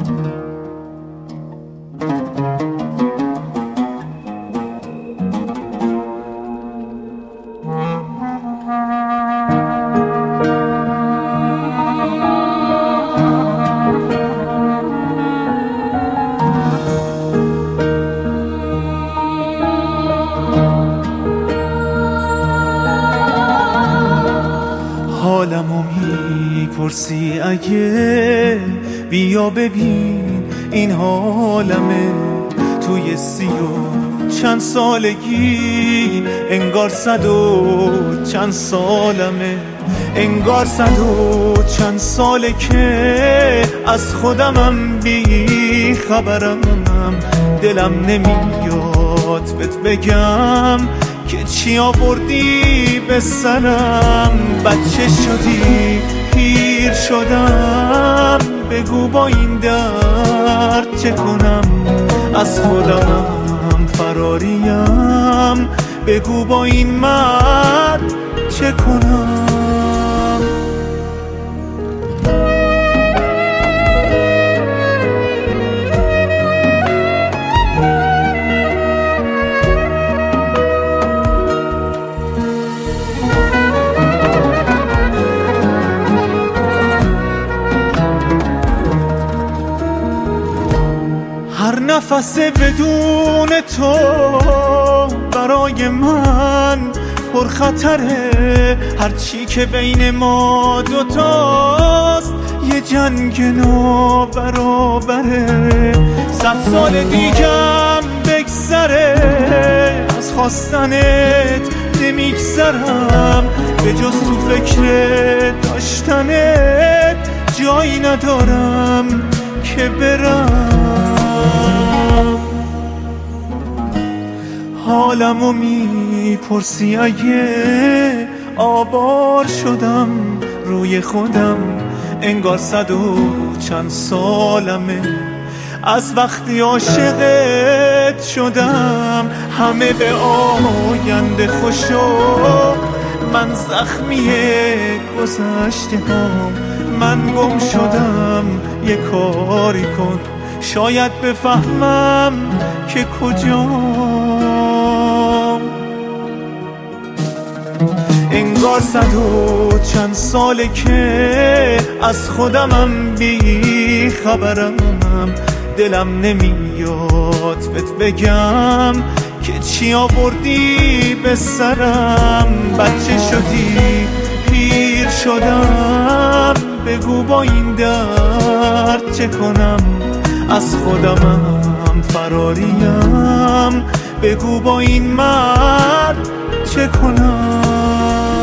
حالمو میپرسی اگه بیا ببین این حالمه توی 30 و چند سالگی انگار 100 و چند سالمه انگار 100 و چند ساله که از خودمم بی خبرم دلم نمیاد بهت بگم که چی آوردی به سرم بچه شدی پیر شدم بگو با این درد چه کنم از خودم فراریم بگو با این مرد چه کنم هر نفس بدون تو برای من پرخطره هرچی که بین ما دوتاست یه جنگ نابرابره 100 سال دیگم بگذره از خواستنت نمیگذرم به جز تو فکر داشتنت جایی ندارم که برم حالمو میپرسی اگه آوار شدم روی خودم انگار 100 و چند سالمه از وقتی عاشقت شدم همه به آینده خوشو من زخمی گذشته هم من گم شدم یه کاری کن شاید بفهمم که کجام انگار 100 و چند ساله که از خودمم بی خبرم دلم نمیاد بهت بگم که چی آوردی به سرم بچه شدی پیر شدم بگو با این درد چه کنم از خودمم فراریم بگو با این مرد چه کنم